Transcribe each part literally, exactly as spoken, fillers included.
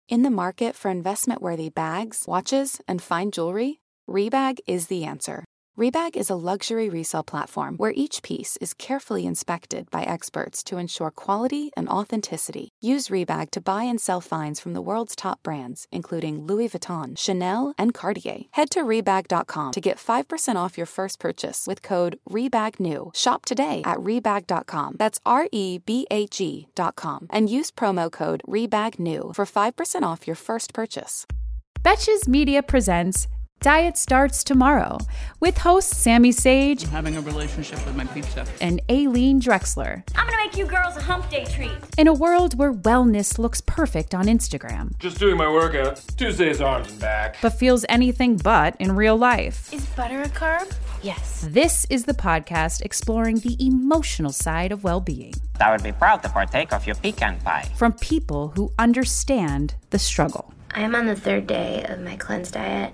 In the market for investment-worthy bags, watches, and fine jewelry, Rebag is the answer. Rebag is a luxury resale platform where each piece is carefully inspected by experts to ensure quality and authenticity. Use Rebag to buy and sell finds from the world's top brands, including Louis Vuitton, Chanel, and Cartier. Head to Rebag dot com to get five percent off your first purchase with code REBAGNEW. Shop today at Rebag dot com. That's R E B A G dot com. And use promo code REBAGNEW for five percent off your first purchase. Betches Media presents Diet Starts Tomorrow with hosts Sammy Sage. I'm having a relationship with my pizza. And Aileen Drexler. I'm gonna make you girls a hump day treat. In a world where wellness looks perfect on Instagram. Just doing my workout. Tuesday's arms and back. But feels anything but in real life. Is butter a carb? Yes. This is the podcast exploring the emotional side of well-being. I would be proud to partake of your pecan pie. From people who understand the struggle. I am on the third day of my cleanse diet.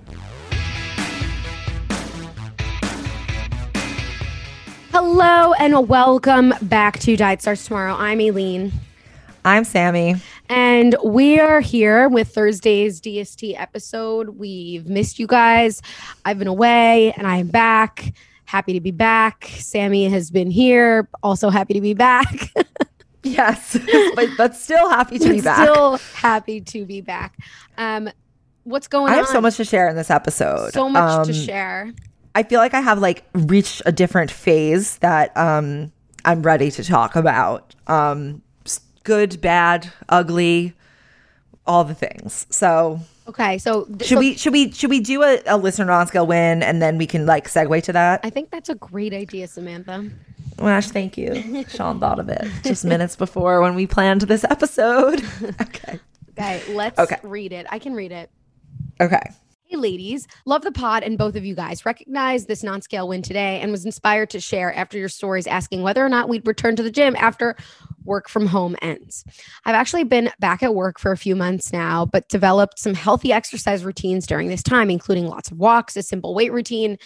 Hello and welcome back to Diet Starts Tomorrow. I'm Aileen. I'm Sammy. And we are here with Thursday's D S T episode. We've missed you guys. I've been away and I am back. Happy to be back. Sammy has been here. Also happy to be back. Yes, but, but still happy to be back. Still happy to be back. Um, what's going on? I have on? so much to share in this episode. So much um, to share. I feel like I have like reached a different phase that um, I'm ready to talk about. Um, good, bad, ugly, all the things. So okay, so th- should so we should we should we do a, a listener non-scale win and then we can like segue to that? I think that's a great idea, Samantha. Wash, thank you. Sean thought of it just minutes before when we planned this episode. Okay. Okay, let's okay. read it. I can read it. Okay. Hey ladies, love the pod and both of you guys. Recognized this non-scale win today and was inspired to share after your stories asking whether or not we'd return to the gym after work from home ends. I've actually been back at work for a few months now, but developed some healthy exercise routines during this time, including lots of walks, a simple weight routine,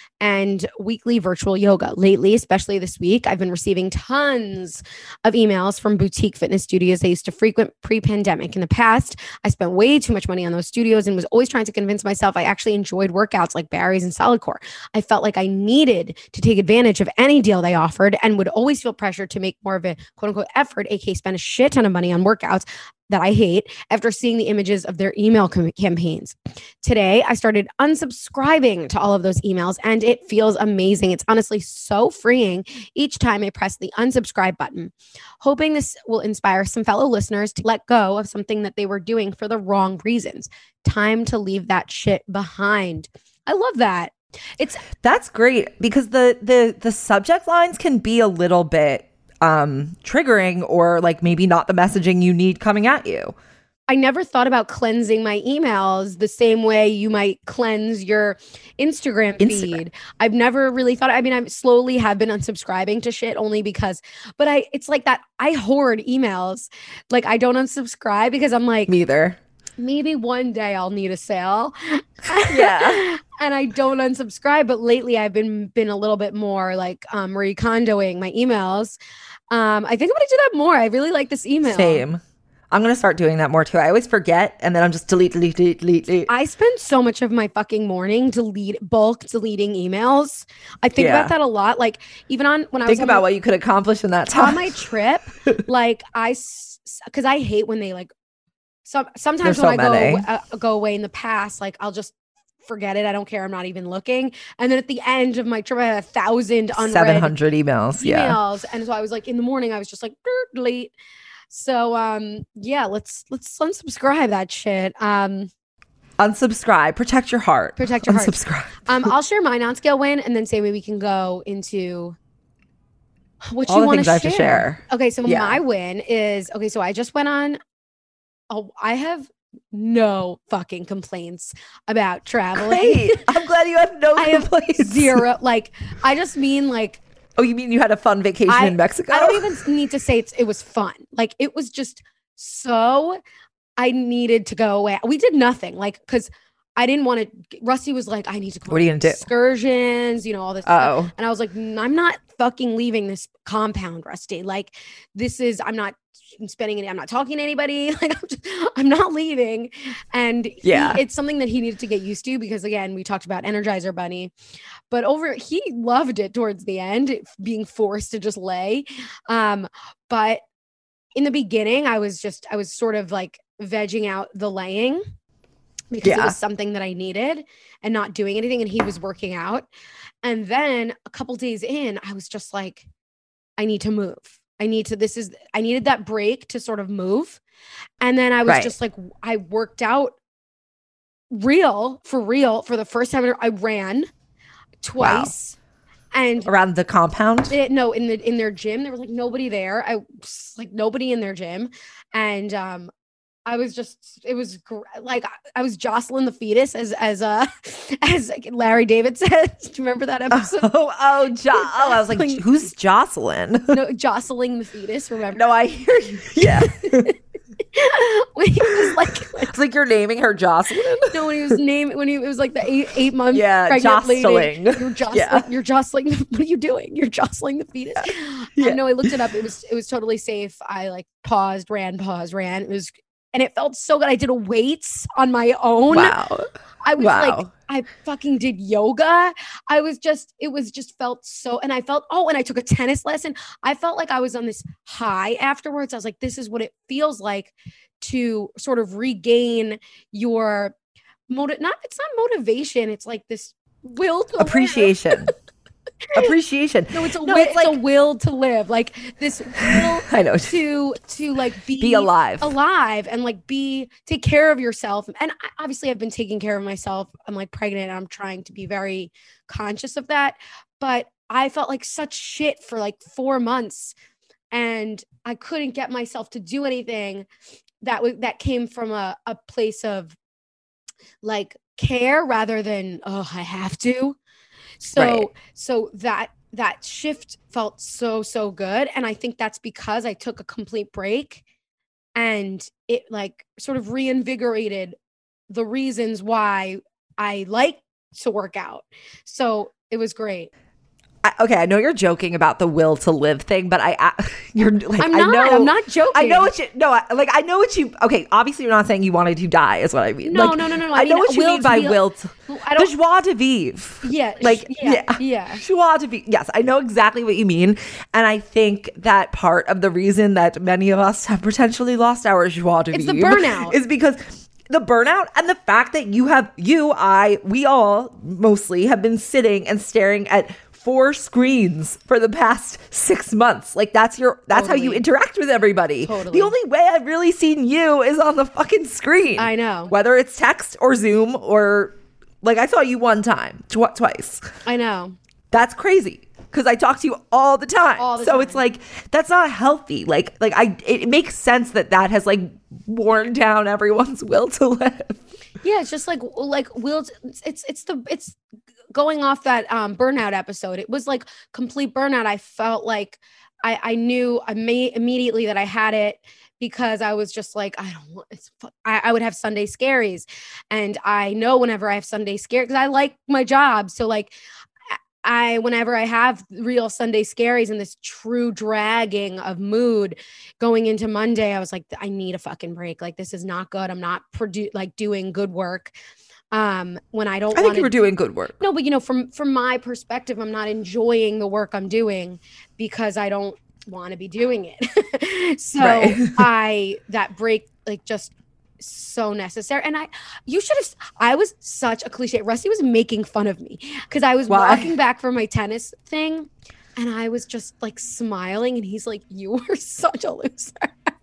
and weekly virtual yoga. Lately, especially this week, I've been receiving tons of emails from boutique fitness studios I used to frequent pre-pandemic. In the past, I spent way too much money on those studios and was always trying to convince myself I actually enjoyed workouts like Barry's and Solid Core. I felt like I needed to take advantage of any deal they offered and would always feel pressure to make more of a quote unquote effort, aka spend a shit ton of money on workouts that I hate after seeing the images of their email com- campaigns. Today, I started unsubscribing to all of those emails and it feels amazing. It's honestly so freeing each time I press the unsubscribe button. Hoping this will inspire some fellow listeners to let go of something that they were doing for the wrong reasons. Time to leave that shit behind. I love that. It's That's great because the the the subject lines can be a little bit um triggering or like maybe not the messaging you need coming at you. I never thought about cleansing my emails the same way you might cleanse your Instagram feed. Instagram. I've never really thought, I mean, I slowly have been unsubscribing to shit only because, but I, it's like that. I hoard emails. Like I don't unsubscribe because I'm like, me either. Maybe one day I'll need a sale. Yeah. And I don't unsubscribe, but lately I've been, been a little bit more like um, recondoing my emails. Um, I think I'm going to do that more. I really like this email. Same. I'm going to start doing that more too. I always forget and then I'm just delete, delete, delete, delete, delete. I spend so much of my fucking morning delete bulk deleting emails. I think yeah. about that a lot. Like even on when I think was about my, what you could accomplish in that time. On my trip, like I, because I hate when they like, so, sometimes There's when so I many. go uh, go away in the past, like I'll just forget it. I don't care. I'm not even looking. And then at the end of my trip, I had a thousand unread seven hundred emails. emails. Yeah. And so I was like, in the morning, I was just like, delete. So um, yeah, let's let's unsubscribe that shit. Um, Unsubscribe. Protect your heart. Protect your Unsubscribe. heart. Um, I'll share my non-scale win, and then say maybe we can go into what All you the want things to I have to share. Okay, so Yeah. my win is okay. So I just went on. Oh, I have no fucking complaints about traveling. Great. I'm glad you have no I complaints. have zero. Like, I just mean like. Oh, you mean you had a fun vacation I, in Mexico? I don't even need to say it's, it was fun. Like, it was just so. I needed to go away. We did nothing. Like, because I didn't want to. Rusty was like, I need to go. What are you gonna do? Excursions, you know, all this Oh. stuff. And I was like, I'm not fucking leaving this compound, Rusty. Like, this is. I'm not spending it. I'm not talking to anybody. Like I'm, just, I'm not leaving. And he, Yeah. it's something that he needed to get used to because again, we talked about Energizer Bunny, but over, he loved it towards the end, being forced to just lay. Um, but in the beginning, I was just, I was sort of like vegging out the laying because Yeah. it was something that I needed and not doing anything. And he was working out. And then a couple days in, I was just like, I need to move. I need to, this is, I needed that break to sort of move. And then I was Right. just like, I worked out real for real for the first time. I ran twice. And Around the compound? it, no, in the, in their gym, there was like nobody there. I was like nobody in their gym. And, um, I was just, it was gr- like, I, I was jostling the fetus as, as, uh, as Larry David said. Do you remember that episode? Oh, oh, jo- oh, I was like, Like- who's Jocelyn? No, jostling the fetus. Remember? No, I hear you. Yeah. When he was like, It's like you're naming her Jocelyn. no, when he was named, when he it was like the eight eight month Yeah, pregnant lady. jostling. You're jostling. Yeah. You're jostling. What are you doing? You're jostling the fetus. Yeah. I know. I looked it up. It was it was totally safe. I like paused, ran, paused, ran. It was, and it felt so good. I did a weights on my own. Wow. I was Wow. like, I fucking did yoga. I was just, it was just felt so, and I felt, oh, and I took a tennis lesson. I felt like I was on this high afterwards. I was like, this is what it feels like to sort of regain your motive. Not, it's not motivation. It's like this will to live. Appreciation. Appreciation. No, it's a No, will, it's it's, like- a will to live. Like this will I know. to to like be Be alive. alive and like be take care of yourself. And I, obviously I've been taking care of myself. I'm like pregnant and I'm trying to be very conscious of that. But I felt like such shit for like four months and I couldn't get myself to do anything that was that came from a, a place of like care rather than, oh, I have to. So Right. so that that shift felt so so good, and I think that's because I took a complete break and it like sort of reinvigorated the reasons why I like to work out. So it was great. I, okay, I know you're joking about the will to live thing, but I, I you're like I'm I not. know I'm not joking. I know what you no, I, like I know what you. Okay, obviously you're not saying you wanted to die, is what I mean. No, Like, no, no, no, no. I, I know mean, what you will mean to by be- will. To, I the don't. joie de vivre. Yeah, like sh- yeah, yeah. joie de vivre. Yes, I know exactly what you mean, and I think that part of the reason that many of us have potentially lost our joie de It's the vivre burnout. is because. The burnout and the fact that you have, you, I, we all mostly have been sitting and staring at four screens for the past six months. Like that's your, that's how you Totally. interact with everybody. Totally. The only way I've really seen you is on the fucking screen. I know. Whether it's text or Zoom or like I saw you one time, tw- twice. I know. That's crazy. Because I talk to you all the time. All the so time. it's like, that's not healthy. Like, like I, it makes sense that that has like worn down everyone's will to live. Yeah, it's just like like will it's it's the it's going off that um burnout episode. It was like complete burnout. I felt like I I knew I may immediately that I had it because I was just like I don't want it's fu- I, I would have Sunday scaries, and I know whenever I have Sunday scare because I like my job. So like I, whenever I have real Sunday scaries and this true dragging of mood going into Monday, I was like, I need a fucking break. Like, this is not good. I'm not produ- like doing good work. Um, when I don't I think wanna- you were doing good work. no, but you know, from, from my perspective, I'm not enjoying the work I'm doing because I don't want to be doing it. So Right. I, that break, like just so necessary. And I, you should have, I was such a cliche. Rusty was making fun of me because I was Why? walking back from my tennis thing and I was just like smiling and he's like, you were such a loser.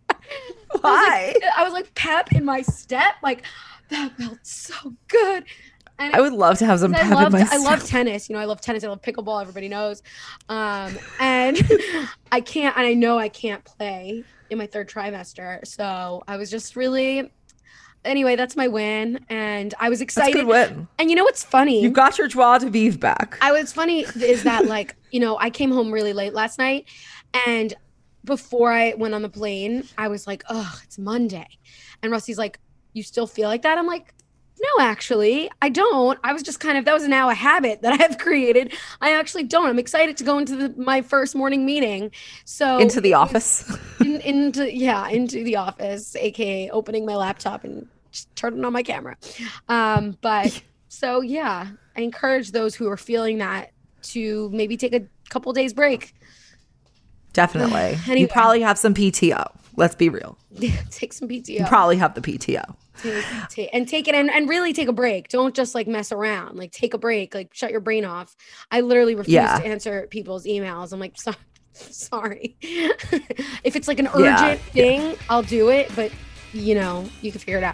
Why? I was like, I was like pep in my step. Like that felt so good. And I would love to have some I pep in love, my I love step. tennis. You know, I love tennis. I love pickleball. Everybody knows. Um, and I can't, and I know I can't play in my third trimester. So I was just really, anyway, that's my win. And I was That's excited. a good win. And you know what's funny? You got your joie de vivre back. I was funny is that like, you know, I came home really late last night and before I went on the plane, I was like, oh, it's Monday. And Rusty's like, you still feel like that? I'm like, No, actually, I don't. I was just kind of, that was now a habit that I've created. I actually don't. I'm excited to go into the, my first morning meeting. So into the office. in, into, yeah, into the office, A K A opening my laptop and just turning on my camera. Um, but so, yeah, I encourage those who are feeling that to maybe take a couple days break. Definitely. Anyway. You probably have some P T O. Let's be real. Take some P T O. You probably have the P T O. Take, take, and take it and, and really take a break. Don't just like mess around. Like take a break. Like shut your brain off. I literally refuse yeah. to answer people's emails. I'm like, so, sorry. If it's like an urgent yeah, thing, yeah. I'll do it. But you know, you can figure it out.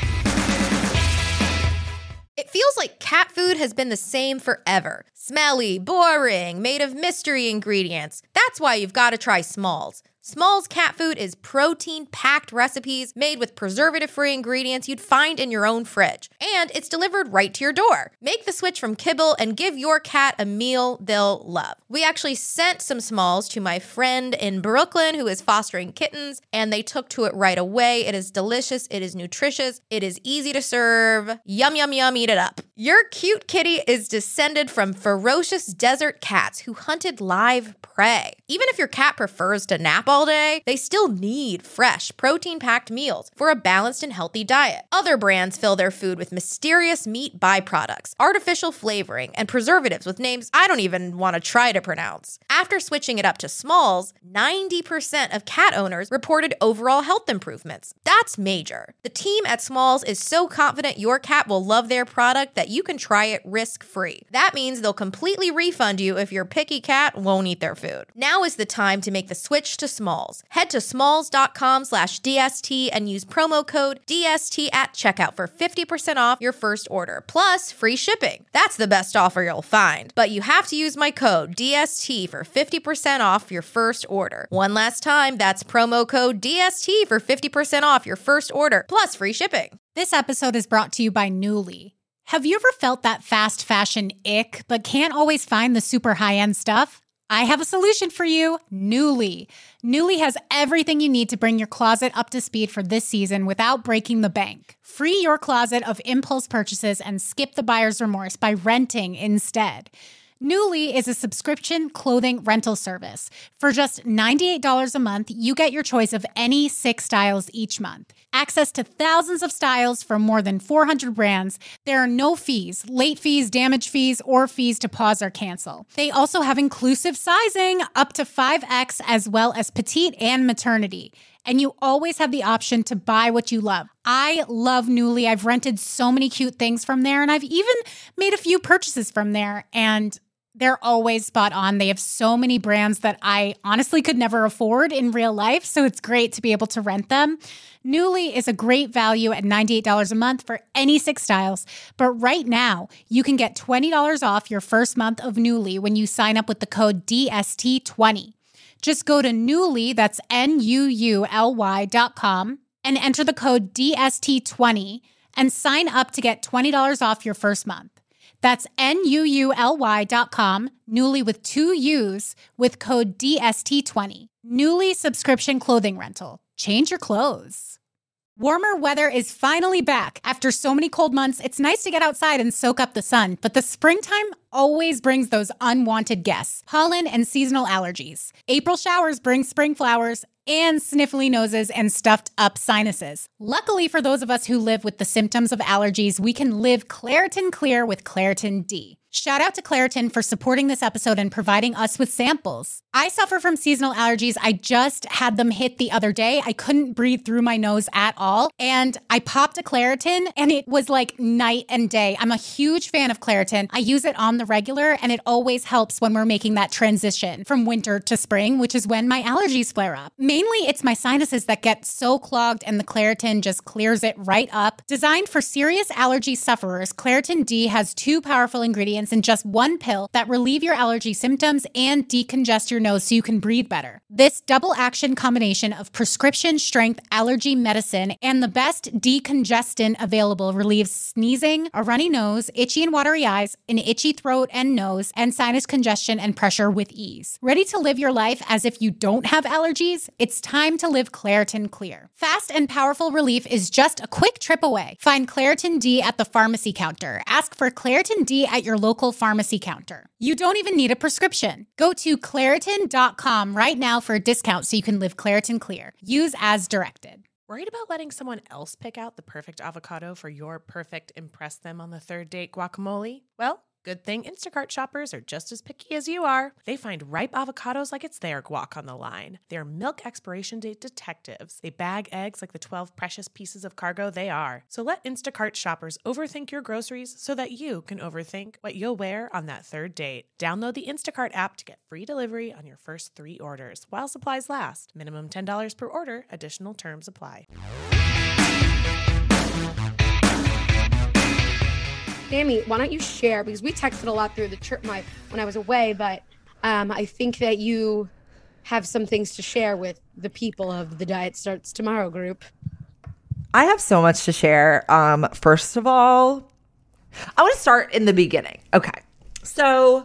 It feels like cat food has been the same forever. Smelly, boring, made of mystery ingredients. That's why you've got to try Smalls. Smalls cat food is protein-packed recipes made with preservative-free ingredients you'd find in your own fridge. And it's delivered right to your door. Make the switch from kibble and give your cat a meal they'll love. We actually sent some Smalls to my friend in Brooklyn who is fostering kittens, and they took to it right away. It is delicious. It is nutritious. It is easy to serve. Yum, yum, yum, eat it up. Your cute kitty is descended from ferocious desert cats who hunted live prey. Even if your cat prefers to nap all day, they still need fresh, protein-packed meals for a balanced and healthy diet. Other brands fill their food with mysterious meat byproducts, artificial flavoring, and preservatives with names I don't even want to try to pronounce. After switching it up to Smalls, ninety percent of cat owners reported overall health improvements. That's major. The team at Smalls is so confident your cat will love their product that you can try it risk-free. That means they'll completely refund you if your picky cat won't eat their food. Now is the time to make the switch to Smalls. Head to smalls.com slash DST and use promo code D S T at checkout for fifty percent off your first order, plus free shipping. That's the best offer you'll find. But you have to use my code D S T for fifty percent off your first order. One last time, that's promo code D S T for fifty percent off your first order, plus free shipping. This episode is brought to you by Nuuly. Have you ever felt that fast fashion ick, but can't always find the super high-end stuff? I have a solution for you, Nuuly. Nuuly has everything you need to bring your closet up to speed for this season without breaking the bank. Free your closet of impulse purchases and skip the buyer's remorse by renting instead. Nuuly is a subscription clothing rental service. For just ninety-eight dollars a month, you get your choice of any six styles each month. Access to thousands of styles from more than four hundred brands. There are no fees, late fees, damage fees, or fees to pause or cancel. They also have inclusive sizing, up to five X, as well as petite and maternity. And you always have the option to buy what you love. I love Nuuly. I've rented so many cute things from there, and I've even made a few purchases from there, and they're always spot on. They have so many brands that I honestly could never afford in real life, so it's great to be able to rent them. Nuuly is a great value at ninety-eight dollars a month for any six styles, but right now, you can get twenty dollars off your first month of Nuuly when you sign up with the code D S T twenty. Just go to Nuuly, that's N U U L Y dot com, and enter the code D S T twenty and sign up to get twenty dollars off your first month. That's N U U L Y dot com, Nuuly with two U's, with code D S T twenty. Nuuly subscription clothing rental. Change your clothes. Warmer weather is finally back. After so many cold months, it's nice to get outside and soak up the sun, but the springtime always brings those unwanted guests, pollen and seasonal allergies. April showers bring spring flowers and sniffly noses and stuffed up sinuses. Luckily for those of us who live with the symptoms of allergies, we can live Claritin Clear with Claritin D. Shout out to Claritin for supporting this episode and providing us with samples. I suffer from seasonal allergies. I just had them hit the other day. I couldn't breathe through my nose at all. And I popped a Claritin and it was like night and day. I'm a huge fan of Claritin. I use it on the regular and it always helps when we're making that transition from winter to spring, which is when my allergies flare up. Mainly it's my sinuses that get so clogged and the Claritin just clears it right up. Designed for serious allergy sufferers, Claritin D has two powerful ingredients ingredients in just one pill that relieve your allergy symptoms and decongest your nose so you can breathe better. This double action combination of prescription strength allergy medicine and the best decongestant available relieves sneezing, a runny nose, itchy and watery eyes, an itchy throat and nose, and sinus congestion and pressure with ease. Ready to live your life as if you don't have allergies? It's time to live Claritin Clear. Fast and powerful relief is just a quick trip away. Find Claritin D at the pharmacy counter. Ask for Claritin D at your local pharmacy counter. You don't even need a prescription. Go to Claritin dot com right now for a discount so you can live Claritin Clear. Use as directed. Worried about letting someone else pick out the perfect avocado for your perfect impress them on the third date guacamole? Well, good thing Instacart shoppers are just as picky as you are. They find ripe avocados like it's their guac on the line. They're milk expiration date detectives. They bag eggs like the twelve precious pieces of cargo they are. So let Instacart shoppers overthink your groceries so that you can overthink what you'll wear on that third date. Download the Instacart app to get free delivery on your first three orders while supplies last. Minimum ten dollars per order. Additional terms apply. Sammy, why don't you share, because we texted a lot through the trip my when I was away, but um, I think that you have some things to share with the people of the Diet Starts Tomorrow group. I have so much to share. Um, first of all, I want to start in the beginning. Okay. So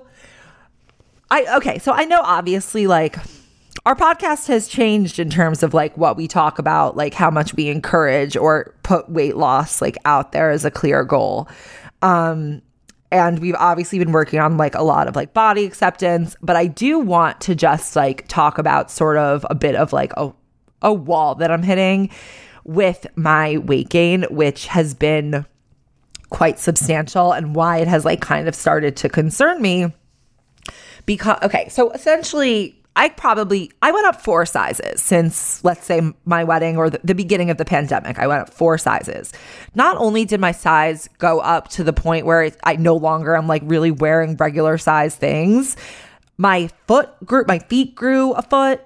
I okay, so I know obviously like our podcast has changed in terms of like what we talk about, like how much we encourage or put weight loss like out there as a clear goal. Um, and we've obviously been working on like a lot of like body acceptance, but I do want to just like talk about sort of a bit of like a, a wall that I'm hitting with my weight gain, which has been quite substantial, and why it has like kind of started to concern me. Because, okay, so essentially I probably, I went up four sizes since, let's say, my wedding or the, the beginning of the pandemic. I went up four sizes. Not only did my size go up to the point where it, I no longer am like really wearing regular size things, my foot grew, my feet grew a foot.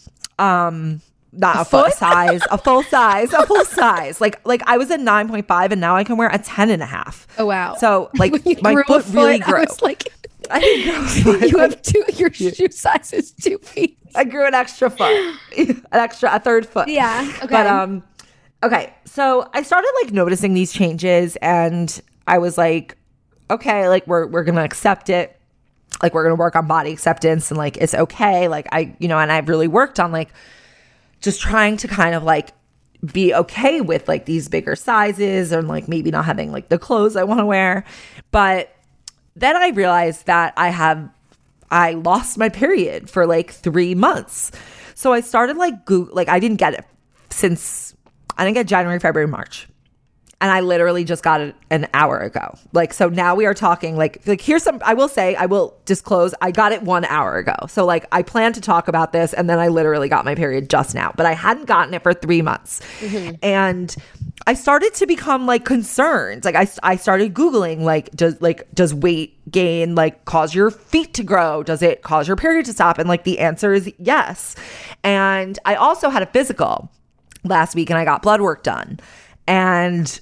Um, not a, a foot, foot size, a full size, a full size. Like, like I was a nine point five and now I can wear a ten and a half. Oh, wow. So like my foot, foot really grew. I was like, I didn't grow. You have two, your shoe size is two feet. I grew an extra foot, an extra, a third foot. Yeah. Okay. But, um, okay. So I started like noticing these changes and I was like, okay, like we're, we're going to accept it. Like we're going to work on body acceptance and like, it's okay. Like I, you know, and I've really worked on like just trying to kind of like be okay with like these bigger sizes and like maybe not having like the clothes I want to wear. But then I realized that I have, I lost my period for like three months. So I started like, Google, like I didn't get it since, I didn't get January, February, March. And I literally just got it an hour ago. Like, so now we are talking like, like here's some, I will say, I will disclose, I got it one hour ago. So like I planned to talk about this and then I literally got my period just now, but I hadn't gotten it for three months. Mm-hmm. And I started to become like concerned. Like I, I started Googling, like, does like, does weight gain like cause your feet to grow? Does it cause your period to stop? And like the answer is yes. And I also had a physical last week and I got blood work done. And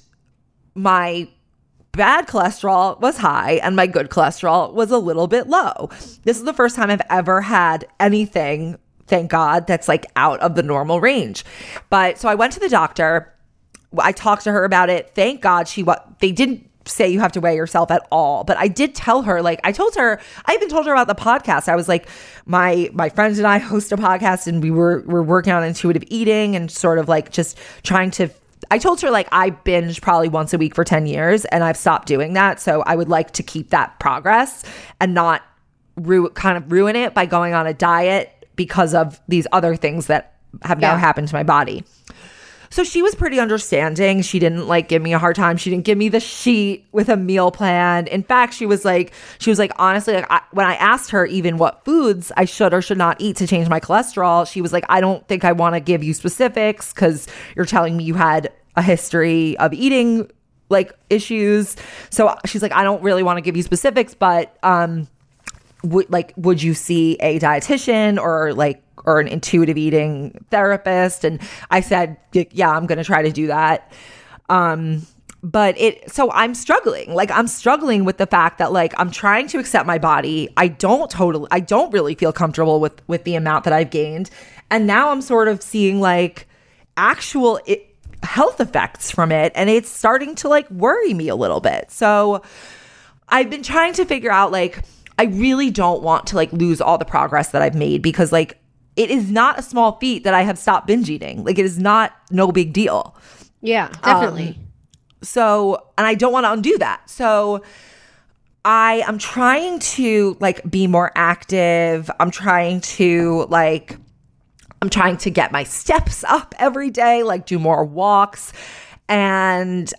my bad cholesterol was high and my good cholesterol was a little bit low. This is the first time I've ever had anything, thank God, that's like out of the normal range. But so I went to the doctor. I talked to her about it. Thank God she what they didn't say you have to weigh yourself at all. But I did tell her, like I told her, I even told her about the podcast. I was like, my my friends and I host a podcast and we were we're working on intuitive eating and sort of like just trying to I told her like I binge probably once a week for ten years and I've stopped doing that. So I would like to keep that progress and not ru- kind of ruin it by going on a diet because of these other things that have yeah. now happened to my body. So she was pretty understanding. She didn't like give me a hard time. She didn't give me the sheet with a meal plan. In fact, she was like, she was like, honestly, like I, when I asked her even what foods I should or should not eat to change my cholesterol, she was like, I don't think I want to give you specifics because you're telling me you had a history of eating like issues. So she's like, I don't really want to give you specifics, but um, would like, would you see a dietitian or like, or an intuitive eating therapist? And I said, yeah, I'm going to try to do that. Um, but it, so I'm struggling. Like I'm struggling with the fact that like I'm trying to accept my body. I don't totally, I don't really feel comfortable with, with the amount that I've gained. And now I'm sort of seeing like actual it, health effects from it. And it's starting to like worry me a little bit. So I've been trying to figure out like, I really don't want to like lose all the progress that I've made because like it is not a small feat that I have stopped binge eating. Like it is not no big deal. Yeah, definitely. Um, so, and I don't want to undo that. So I am trying to like be more active. I'm trying to like, I'm trying to get my steps up every day, like do more walks. And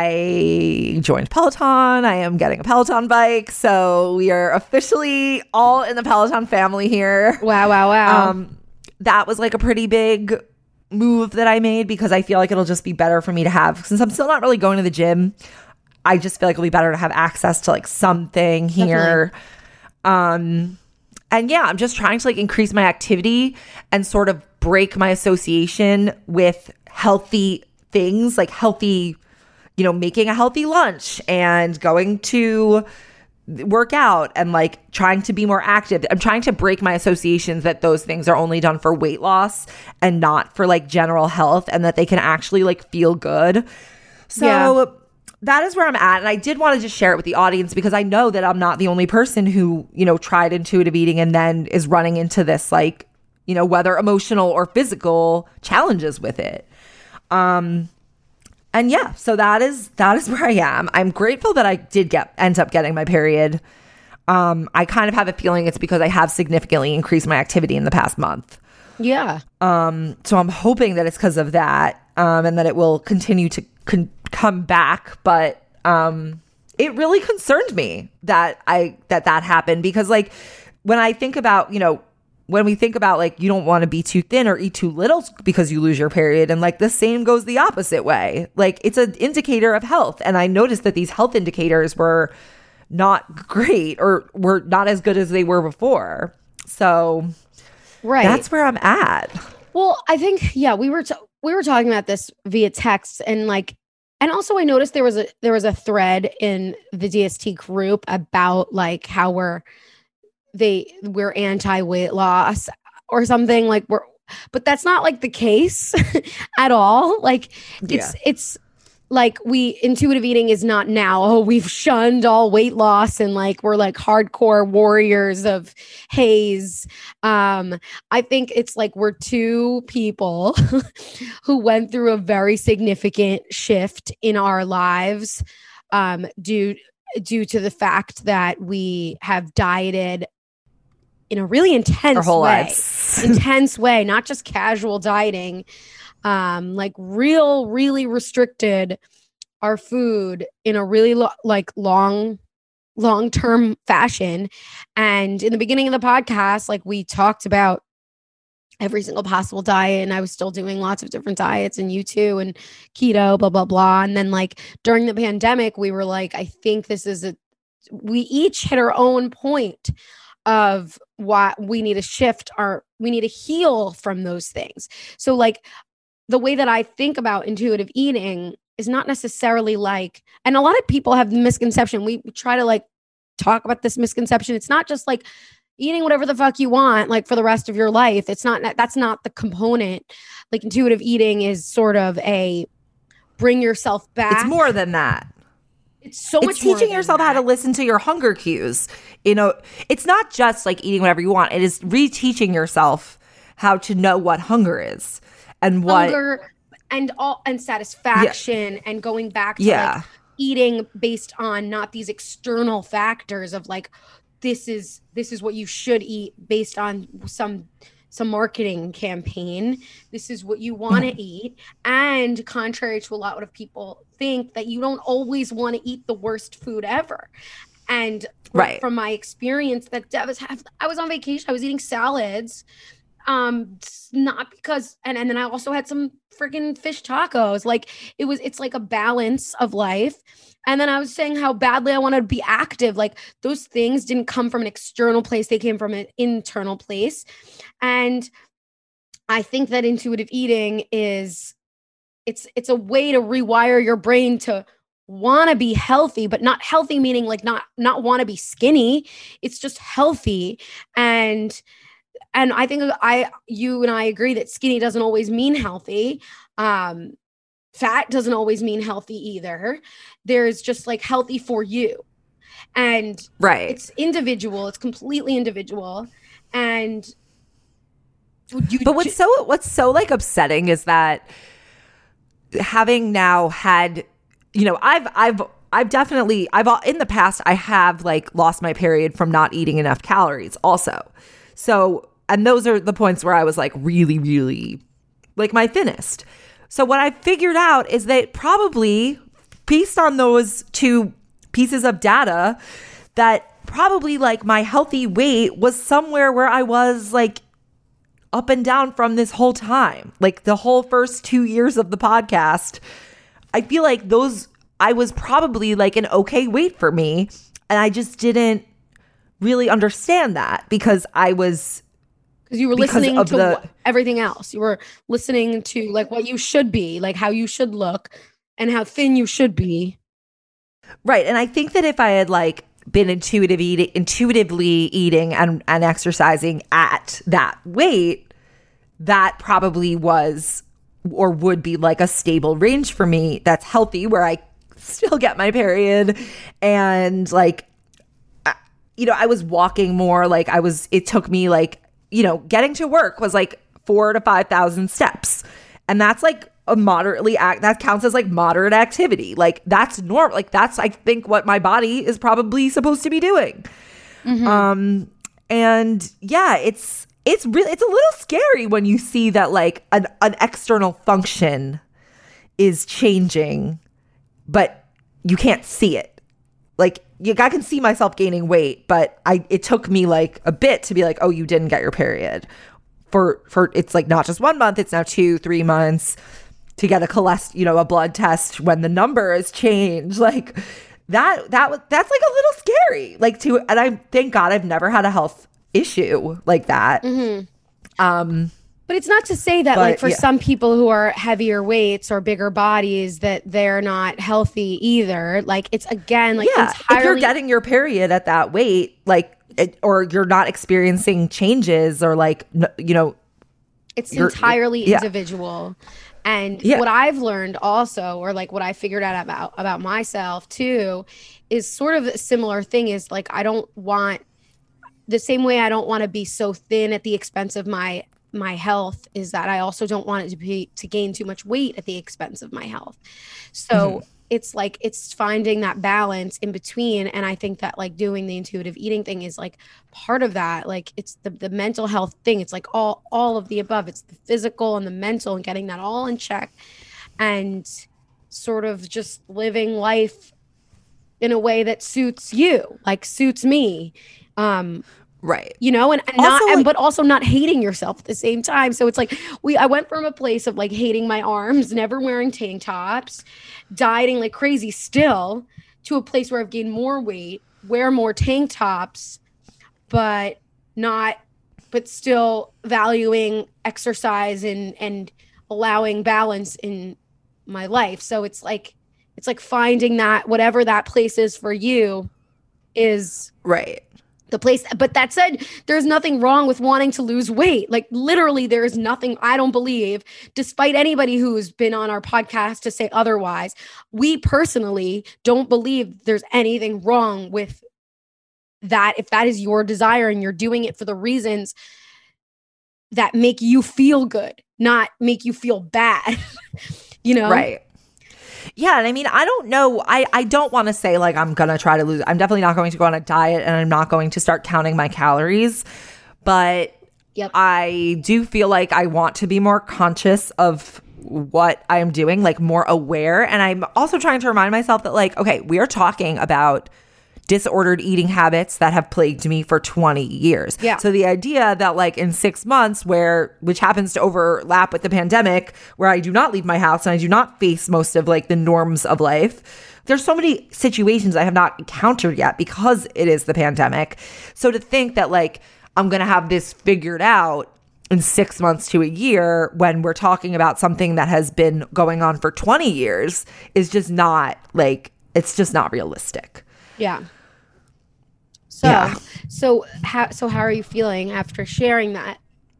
I joined Peloton. I am getting a Peloton bike. So we are officially all in the Peloton family here. Wow, wow, wow. Um, that was like a pretty big move that I made because I feel like it'll just be better for me to have, since I'm still not really going to the gym. I just feel like it'll be better to have access to like something here. Um, and yeah, I'm just trying to like increase my activity and sort of break my association with healthy things, like healthy, you know, making a healthy lunch and going to work out and like trying to be more active. I'm trying to break my associations that those things are only done for weight loss and not for like general health, and that they can actually like feel good. So yeah. That is where I'm at. And I did want to just share it with the audience because I know that I'm not the only person who, you know, tried intuitive eating and then is running into this like, you know, whether emotional or physical challenges with it. Um, And yeah, so that is that is where I am. I'm grateful that I did get end up getting my period. Um, I kind of have a feeling it's because I have significantly increased my activity in the past month. Yeah. Um, so I'm hoping that it's because of that, um, and that it will continue to con- come back. But um, it really concerned me that I that that happened because, like, when I think about, you know, when we think about like you don't want to be too thin or eat too little because you lose your period, and like the same goes the opposite way. Like it's an indicator of health, and I noticed that these health indicators were not great or were not as good as they were before. So right, that's where I'm at. Well, I think yeah, we were t- we were talking about this via text, and like, and also I noticed there was a there was a thread in the D S T group about like how we're they we're anti-weight loss or something, like we're, but that's not like the case at all. Like it's yeah. it's like we intuitive eating is not now, oh, we've shunned all weight loss and like we're like hardcore warriors of haze. Um, I think it's like we're two people who went through a very significant shift in our lives um, due due to the fact that we have dieted in a really intense Our whole way, lives. intense way, not just casual dieting, um, like real, really restricted our food in a really lo- like long, long-term fashion. And in the beginning of the podcast, like we talked about every single possible diet, and I was still doing lots of different diets, and you too, and keto, blah, blah, blah. And then like during the pandemic, we were like, I think this is a, we each hit our own point of why we need to shift our, we need to heal from those things. So like the way that I think about intuitive eating is not necessarily like, and a lot of people have the misconception. We try to like talk about this misconception. It's not just like eating whatever the fuck you want, like for the rest of your life. It's not, that's not the component. Like intuitive eating is sort of a bring yourself back. It's more than that. It's so it's much more teaching yourself that. how to listen to your hunger cues. You know, it's not just like eating whatever you want. It is reteaching yourself how to know what hunger is and what hunger and all and satisfaction yeah. and going back to yeah. like eating based on not these external factors of like this is this is what you should eat based on some some marketing campaign. This is what you want to eat. And contrary to a lot of people think, that you don't always want to eat the worst food ever. And right. from my experience that Dev has, I was on vacation, I was eating salads. Um, not because, and, and then I also had some freaking fish tacos. Like it was, it's like a balance of life. And then I was saying how badly I wanted to be active. Like those things didn't come from an external place. They came from an internal place. And I think that intuitive eating is, it's, it's a way to rewire your brain to want to be healthy, but not healthy meaning like not not want to be skinny. It's just healthy. And and I think I you and I agree that skinny doesn't always mean healthy. Um, fat doesn't always mean healthy either. There's just like healthy for you. And right. It's individual. It's completely individual. And you, but what's so what's so like upsetting is that having now had, you know, I've I've I've definitely I've in the past I have like lost my period from not eating enough calories also. So, and those are the points where I was like really really like my thinnest. So what I figured out is that probably based on those two pieces of data, that probably like my healthy weight was somewhere where I was like up and down from this whole time. Like the whole first two years of the podcast, I feel like those, I was probably like an okay weight for me. And I just didn't really understand that because I was... Because you were listening to the, what, everything else. You were listening to like what you should be, like how you should look and how thin you should be. Right. And I think that if I had like been intuitive eating, intuitively eating and, and exercising at that weight, that probably was or would be like a stable range for me that's healthy where I still get my period and like, you know, I was walking more like I was, it took me like, you know, getting to work was like four to five thousand steps. And that's like a moderately act that counts as like moderate activity. Like that's normal. Like that's, I think what my body is probably supposed to be doing. Mm-hmm. Um, and yeah, it's, it's really, it's a little scary when you see that like an, an external function is changing, but you can't see it. Like you, I can see myself gaining weight, but I, it took me like a bit to be like, oh, you didn't get your period for, for, it's like not just one month, it's now two, three months. To get a cholest, you know, a blood test when the number has changed, like that, that was, that's like a little scary, like to, and I thank God I've never had a health issue like that. Mm-hmm. Um, but it's not to say that but, like for yeah. some people who are heavier weights or bigger bodies that they're not healthy either. Like it's again, like yeah, entirely- if you're getting your period at that weight, like, it, or you're not experiencing changes or like, you know, it's entirely yeah. individual. And yeah. what I've learned also, or like what I figured out about, about myself too, is sort of a similar thing is like, I don't want the same way I don't want to be so thin at the expense of my, my health is that I also don't want it to be, to gain too much weight at the expense of my health. So mm-hmm. it's like, it's finding that balance in between. And I think that like doing the intuitive eating thing is like part of that. Like it's the, the mental health thing. It's like all, all of the above. It's the physical and the mental and getting that all in check and sort of just living life in a way that suits you, like suits me. Um, Right. You know, and, and also, not, like, and, but also not hating yourself at the same time. So it's like we, I went from a place of like hating my arms, never wearing tank tops, dieting like crazy still, to a place where I've gained more weight, wear more tank tops, but not, but still valuing exercise and, and allowing balance in my life. So it's like, it's like finding that whatever that place is for you is right. The place. But that said, there's nothing wrong with wanting to lose weight. Like literally there is nothing, I don't believe, despite anybody who's been on our podcast to say otherwise, we personally don't believe there's anything wrong with that. If that is your desire and you're doing it for the reasons that make you feel good, not make you feel bad, you know? Right. Yeah. And I mean, I don't know. I, I don't want to say like I'm going to try to lose. I'm definitely not going to go on a diet and I'm not going to start counting my calories. But yep. I do feel like I want to be more conscious of what I'm doing, like more aware. And I'm also trying to remind myself that like, okay, we are talking about disordered eating habits that have plagued me for twenty years. Yeah. So the idea that like in six months where, which happens to overlap with the pandemic, where I do not leave my house and I do not face most of like the norms of life, there's so many situations I have not encountered yet because it is the pandemic. So to think that like, I'm going to have this figured out in six months to a year when we're talking about something that has been going on for twenty years is just not like, it's just not realistic. Yeah. So, Yeah. so how so how are you feeling after sharing that?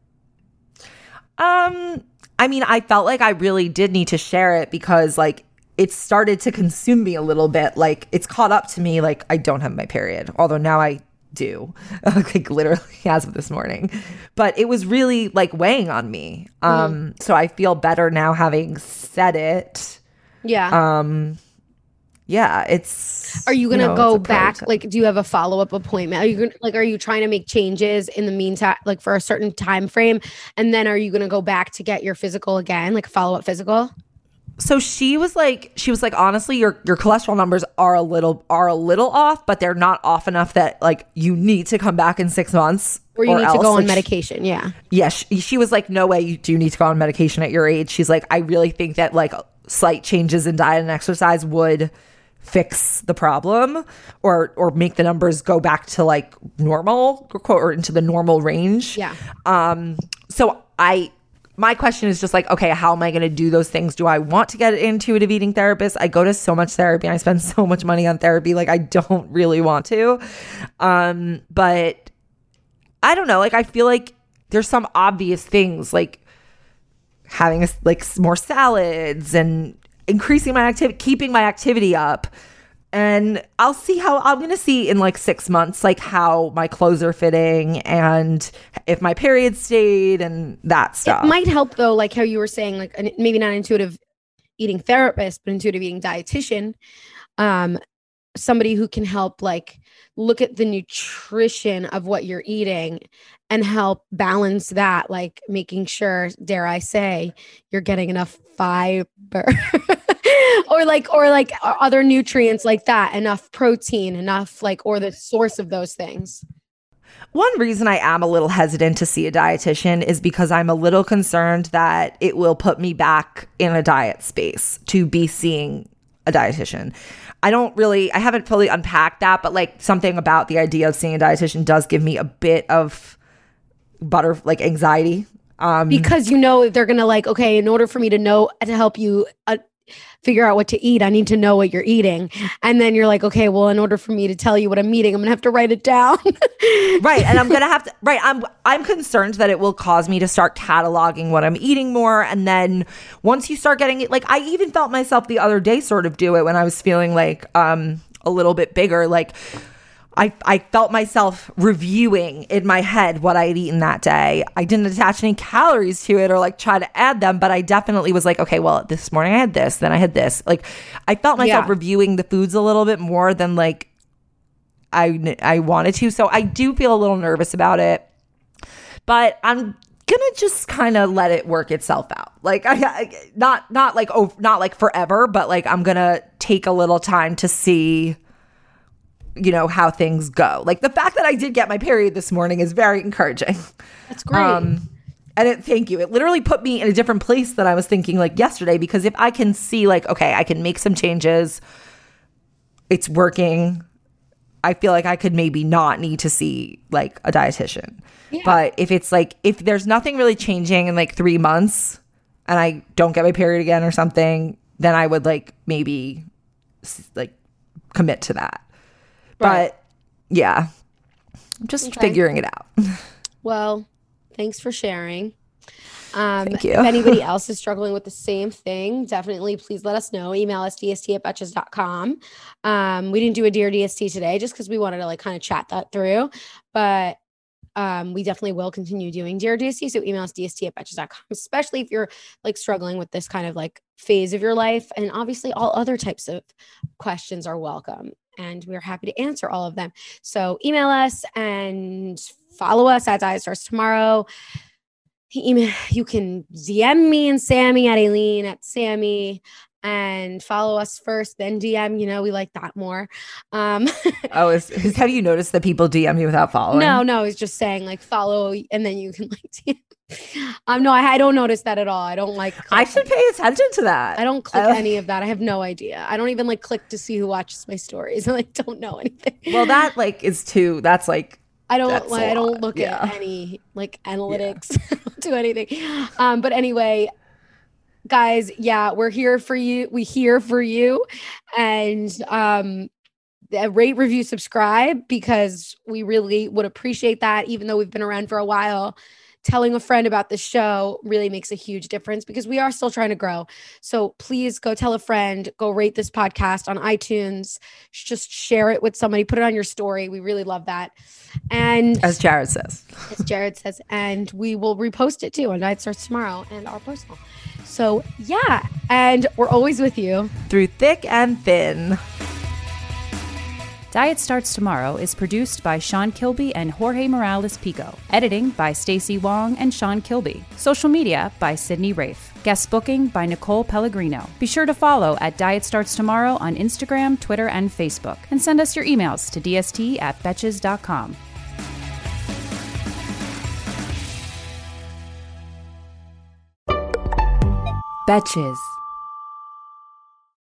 Um, I mean, I felt like I really did need to share it because like it started to consume me a little bit. Like it's caught up to me. Like I don't have my period, although now I do, like literally as of this morning. But it was really like weighing on me. Um, mm. So I feel better now having said it. Yeah. Um, yeah. It's. Are you gonna you know, go back? Like, do you have a follow up appointment? Are you gonna like? Are you trying to make changes in the meantime, like for a certain time frame, and then are you gonna go back to get your physical again, like follow up physical? So she was like, she was like, honestly, your your cholesterol numbers are a little are a little off, but they're not off enough that like you need to come back in six months. Or you or need else. to go on like, medication. Yeah. Yeah. She, she was like, no way you do need to go on medication at your age. She's like, I really think that like slight changes in diet and exercise would fix the problem or or make the numbers go back to like normal or into the normal range. Yeah. Um. So I. My question is just like, okay, how am I going to do those things? Do I want to get an intuitive eating therapist? I go to so much therapy and I spend so much money on therapy. Like I don't really want to. Um, but I don't know. Like I feel like there's some obvious things like having a, like more salads and increasing my activity, keeping my activity up. And I'll see how I'm going to see in like six months, like how my clothes are fitting and if my period stayed and that stuff. It might help though, like how you were saying, like maybe not intuitive eating therapist, but intuitive eating dietitian. Um, somebody who can help like look at the nutrition of what you're eating and help balance that, like making sure, dare I say, you're getting enough fiber. Or like, or like other nutrients like that, enough protein, enough like, or the source of those things. One reason I am a little hesitant to see a dietitian is because I'm a little concerned that it will put me back in a diet space to be seeing a dietitian. I don't really, I haven't fully unpacked that, but like something about the idea of seeing a dietitian does give me a bit of butter, like anxiety. Um, because you know, they're going to like, okay, in order for me to know, to help you uh, figure out what to eat, I need to know what you're eating. And then you're like, okay, well, in order for me to tell you what I'm eating, I'm gonna have to write it down. Right. And I'm gonna have to, right. I'm I'm concerned that it will cause me to start cataloging what I'm eating more. And then once you start getting it, like I even felt myself the other day sort of do it when I was feeling like um a little bit bigger. Like I, I felt myself reviewing in my head what I had eaten that day. I didn't attach any calories to it or like try to add them, but I definitely was like, okay, well, this morning I had this, then I had this. Like I felt myself Yeah. reviewing the foods a little bit more than like I, I wanted to. So I do feel a little nervous about it, but I'm gonna just kind of let it work itself out. Like I, I not not like oh not like forever, but like I'm gonna take a little time to see, you know, how things go. Like the fact that I did get my period this morning is very encouraging. That's great. Um, and it, thank you. It literally put me in a different place than I was thinking like yesterday, because if I can see like, okay, I can make some changes, it's working, I feel like I could maybe not need to see like a dietitian. Yeah. But if it's like, if there's nothing really changing in like three months and I don't get my period again or something, then I would like maybe like commit to that. Right. But yeah, I'm just Okay. figuring it out. Well, thanks for sharing. Um, Thank you. If anybody else is struggling with the same thing, definitely please let us know. Email us d s t at betches dot com. Um, we didn't do a Dear D S T today just because we wanted to like kind of chat that through, but um, we definitely will continue doing Dear D S T. So email us d s t at betches dot com, especially if you're like struggling with this kind of like phase of your life. And obviously all other types of questions are welcome, and we're happy to answer all of them. So email us and follow us at Diet Starts Tomorrow. Email, you can D M me and Sammy at Aileen at Sammy, and follow us first, then D M. You know, we like that more. Um, Oh, is, is have you noticed that people D M you without following? no, no, it's just saying like follow, and then you can like D M. Um, no, I, I don't notice that at all. I don't like. I click- should pay attention to that. I don't click Uh, any of that. I have no idea. I don't even like click to see who watches my stories. I like don't know anything. Well, that like is too. That's like. I don't That's like, a I don't lot, look yeah. at any like analytics, I don't do anything. Um, but anyway, guys, yeah, we're here for you. We here for you. And um, rate, review, subscribe, because we really would appreciate that. Even though we've been around for a while, telling a friend about the show really makes a huge difference because we are still trying to grow. So please go tell a friend, go rate this podcast on iTunes, just share it with somebody, put it on your story. We really love that. And as Jared says, as Jared says, and we will repost it too on Diet Starts Tomorrow and our personal. So yeah, and we're always with you through thick and thin. Diet Starts Tomorrow is produced by Sean Kilby and Jorge Morales Pico. Editing by Stacey Wong and Sean Kilby. Social media by Sydney Rafe. Guest booking by Nicole Pellegrino. Be sure to follow at Diet Starts Tomorrow on Instagram, Twitter, and Facebook. And send us your emails to d s t at betches dot com. Betches.